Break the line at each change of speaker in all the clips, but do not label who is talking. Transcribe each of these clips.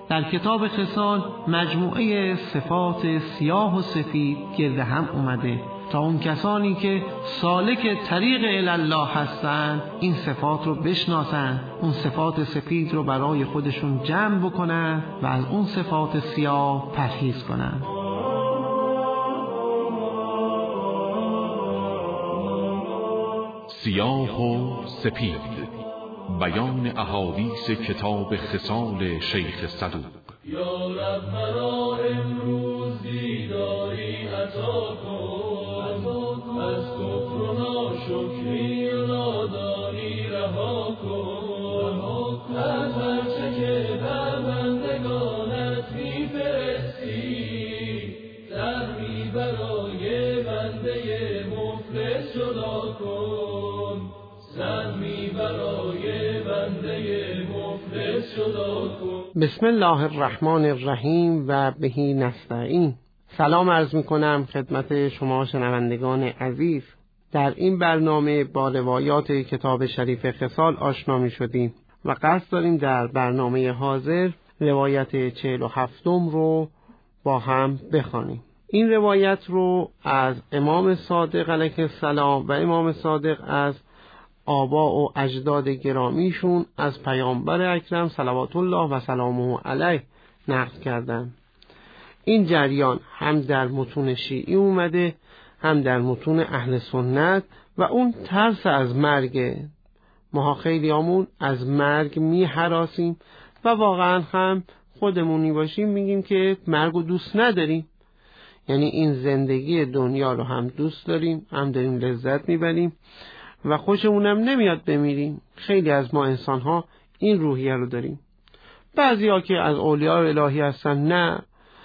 در کتاب خصال مجموعه صفات سیاه و سفید گرد هم اومده تا اون کسانی که سالک طریق الله هستند این صفات رو بشناسن، اون صفات سفید رو برای خودشون جمع بکنن و از اون صفات سیاه پرهیز کنن.
سیاه و سپید، بیان احادیث کتاب خصال شیخ صدوق.
یا رب مرا امروز دیداری عطا کن، از کفر و ناشکری و نادانی رها کن، از هرچه که بر بندگانت میفرستی، سهمی برای بنده مفلس جدا کن، سهمی برای بنده مفلس جدا کن.
بسم الله الرحمن الرحیم و بهی نستعین. سلام عرض می کنم خدمت شما شنوندگان عزیز. در این برنامه با روایات کتاب شریف خصال آشنا می شدیم و قصد داریم در برنامه حاضر روایت 47 رو با هم بخوانیم. این روایت رو از امام صادق علیه السلام و امام صادق از آبا و اجداد گرامیشون از پیامبر اکرم صلوات الله و سلامه علیه نقل کردن. این جریان هم در متون شیعی اومده هم در متون اهل سنت و اون ترس از مرگ. ما خیلیامون از مرگ می هراسیم و واقعا هم خودمونی باشیم میگیم که مرگو دوست نداریم، یعنی این زندگی دنیا رو هم دوست داریم، هم داریم لذت میبریم و خوشمونم نمیاد بمیریم. خیلی از ما انسان ها این روحیه رو داریم. بعضی ها که از اولیاء الهی هستن نه،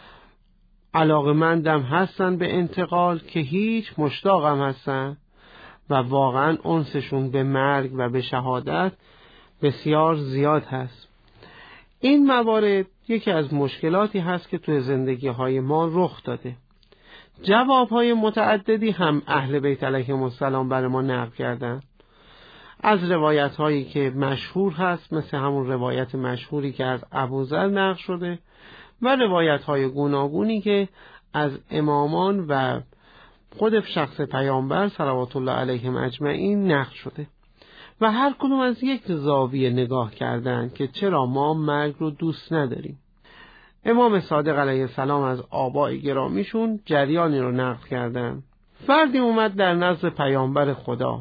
علاقمندم هستن به انتقال که هیچ، مشتاقم هستن و واقعا انسشون به مرگ و به شهادت بسیار زیاد هست. این موارد یکی از مشکلاتی هست که توی زندگی های ما رخ داده. جوابهای متعددی هم اهل بیت علیهم السلام برای ما نقل کردن، از روایت هایی که مشهور هست مثل همون روایت مشهوری که از ابوذر نقل شده و روایت های گوناگونی که از امامان و خود شخص پیامبر صلوات الله علیهم اجمعین نقل شده و هر کدوم از یک زاویه نگاه کردن که چرا ما مرگ رو دوست نداریم. امام صادق علیه السلام از آبای گرامیشون جریانی رو نقل کردن. فردی اومد در نزد پیامبر خدا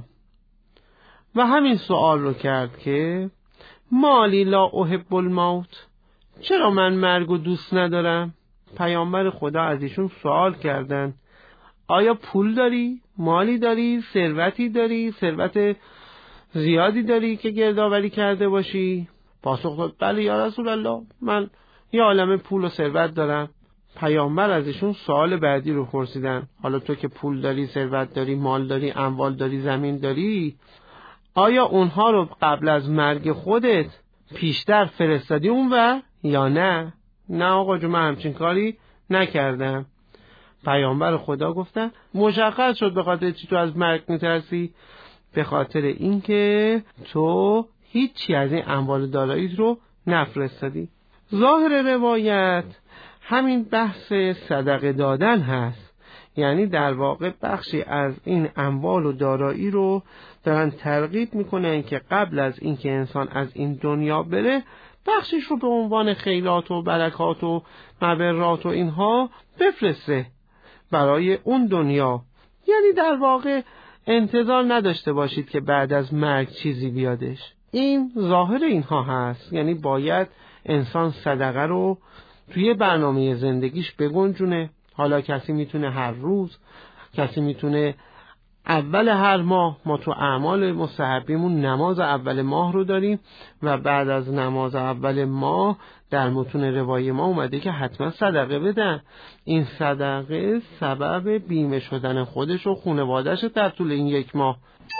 و همین سوال رو کرد که مالی لا احب الموت، چرا من مرگو دوست ندارم؟ پیامبر خدا از ایشون سوال کردن آیا پول داری؟ مالی داری؟ ثروتی داری؟ ثروت زیادی داری که گردآوری کرده باشی؟ پاسخ داد بله یا رسول الله، من یه عالمه پول و ثروت دارم. پیامبر از ایشون سوال بعدی رو پرسیدن حالا تو که پول داری، ثروت داری، مال داری، اموال داری، زمین داری، آیا اونها رو قبل از مرگ خودت پیشتر فرستادی اونور یا نه؟ نه آقا جو، من همچین کاری نکردم. پیامبر خدا گفتن مشخص شد به خاطر چی تو از مرگ میترسی، به خاطر اینکه تو هیچی از این اموال داراییت رو نفرستادی. ظاهر روایت همین بحث صدقه دادن هست، یعنی در واقع بخشی از این اموال و دارایی رو دارن ترغیب میکنن که قبل از اینکه انسان از این دنیا بره بخشش رو به عنوان خیرات و برکات و مبرات و اینها بفرسته برای اون دنیا. یعنی در واقع انتظار نداشته باشید که بعد از مرگ چیزی بیادش. این ظاهر اینها هست، یعنی باید انسان صدقه رو توی برنامه زندگیش بگنجونه. حالا کسی میتونه هر روز، کسی میتونه اول هر ماه. ما تو اعمال مستحبیمون نماز اول ماه رو داریم و بعد از نماز اول ماه در متون روایی ما اومده که حتما صدقه بدن. این صدقه سبب بیمه شدن خودش و خانواده‌اش در طول این یک ماه.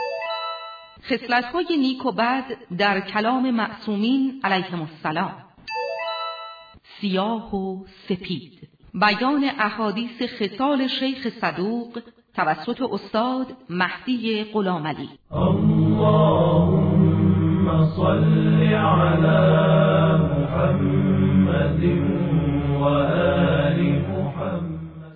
خصلت‌های نیک و بد در کلام معصومین علیهم السلام. سیاه و سپید، بیان احادیث خصال شیخ صدوق توسط استاد مهدی غلامعلی.
اللهم صل علی محمد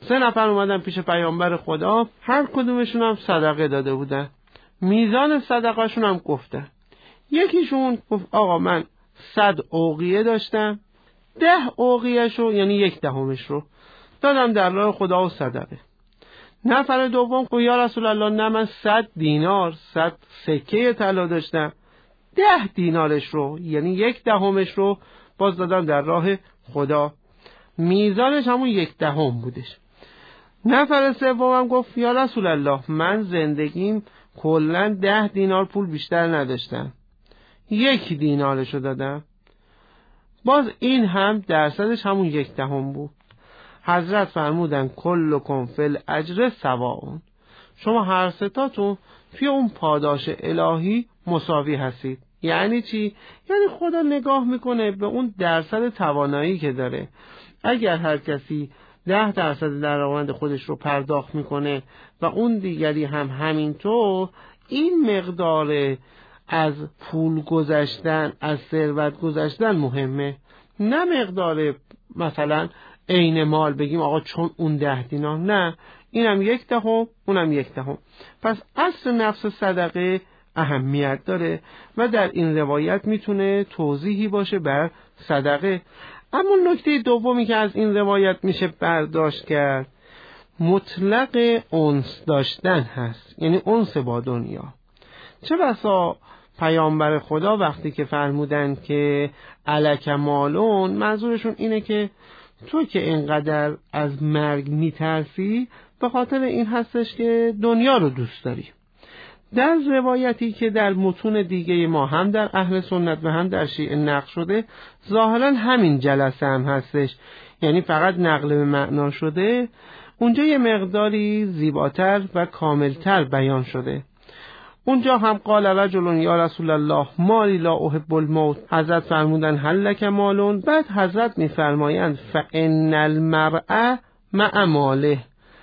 3 نفر اومدن پیش پیامبر خدا، هر کدومشون هم صدقه داده بودن، میزان صدقهشون هم گفتن. یکیشون گفت آقا من 100 اوقیه داشتم، 10 اوقیه‌شو یعنی 1/10 رو دادم در راه خدا و صدقه. نفر دوم گفت یا رسول الله نه من 100 دینار 100 سکه طلا داشتم، 10 دینارش رو یعنی 1/10 رو باز دادم در راه خدا، میزانش همون 1/10 بودش. نفر سومم گفت یا رسول الله من زندگیم کلاً 10 دینار پول بیشتر نداشتم، 1 دینارش رو دادم، باز این هم درصدش همون 1/10 بود. حضرت فرمودن کلکم فی الاجر سواء، شما هر ستاتون توی اون پاداش الهی مساوی هستید. یعنی چی؟ یعنی خدا نگاه میکنه به اون درصد توانایی که داره. اگر هر کسی 10% درآمد خودش رو پرداخت میکنه و اون دیگری هم همینطور، این مقدار از پول گذشتن، از ثروت گذشتن مهمه، نه مقدار مثلا عین مال بگیم آقا چون اون 10 دینار، نه اینم 1/10 اونم 1/10. پس اصل نفس صدقه اهمیت داره و در این روایت میتونه توضیحی باشه بر صدقه. اما نکته دومی که از این روایت میشه برداشت کرد مطلق انس داشتن هست، یعنی انس با دنیا. چه بسا پیامبر خدا وقتی که فرمودن که الک مالون، منظورشون اینه که تو که اینقدر از مرگ میترسی به خاطر این هستش که دنیا رو دوست داری. در روایتی که در متون دیگه ما هم در اهل سنت و هم در شیعه نقل شده، ظاهرا همین جلسه هم هستش، یعنی فقط نقل به معنا شده، اونجا یه مقداری زیباتر و کاملتر بیان شده. اونجا هم قال رجل یا رسول الله مالی لا احب الموت، حضرت فرمودن هل لک مالون، بعد حضرت میفرمایند فان المرء مع ماله،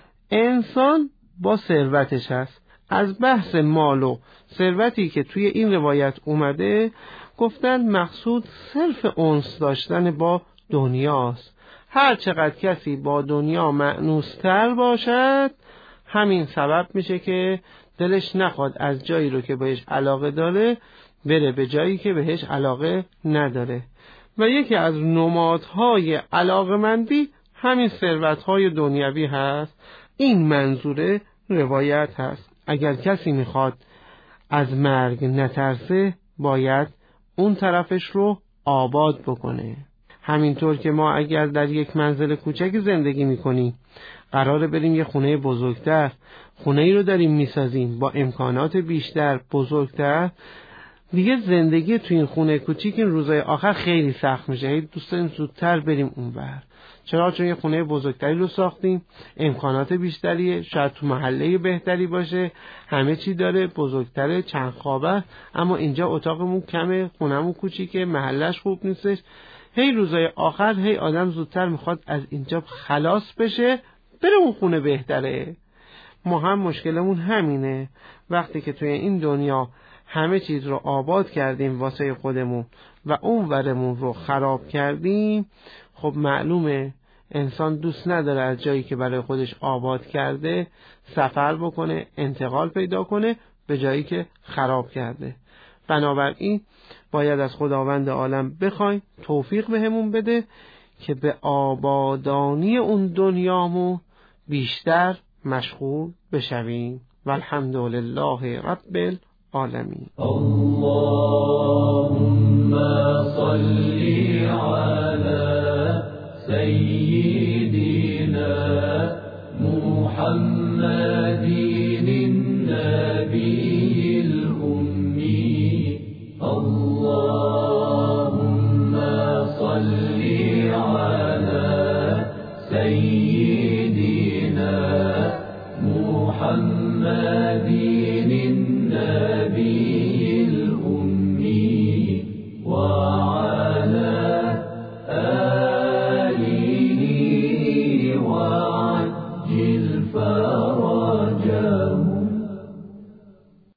انسان با ثروتش هست. از بحث مال و ثروتی که توی این روایت اومده گفتن مقصود صرف انس داشتن با دنیاست. هر چقدر کسی با دنیا مأنوستر باشد، همین سبب میشه که دلش نخواد از جایی رو که بهش علاقه داره بره به جایی که بهش علاقه نداره. و یکی از نمادهای علاقه‌مندی همین ثروت‌های دنیوی هست. این منظور روایت هست. اگر کسی میخواد از مرگ نترسه باید اون طرفش رو آباد بکنه. همینطور که ما اگر در یک منزل کوچک زندگی میکنیم، قراره بریم یه خونه بزرگتر، خونه ای رو داریم میسازیم با امکانات بیشتر بزرگتر، دیگه زندگی تو این خونه کوچیک این روزهای آخر خیلی سخت میشه. دوست داریم زودتر بریم اونور. چرا؟ چون یه خونه بزرگتری رو ساختیم، امکانات بیشتریه، شاید تو محله بهتری باشه، همه چی داره، بزرگتره، چند خوابه، اما اینجا اتاقمون کمه، خونمون کوچیکه، محلش خوب نیستش. هی روزهای آخر هی آدم زودتر میخواد از اینجا خلاص بشه بره اون خونه بهتره. ما هم مشکلمون همینه. وقتی که توی این دنیا همه چیز رو آباد کردیم واسه خودمون و اون ورمون رو خراب کردیم، خب معلومه انسان دوست نداره از جایی که برای خودش آباد کرده سفر بکنه، انتقال پیدا کنه به جایی که خراب کرده. بنابراین باید از خداوند عالم بخوایم توفیق بهمون بده که به آبادانی اون دنیامون بیشتر مشغول بشویم. والحمدلله رب العالمین.
اللهم صل علی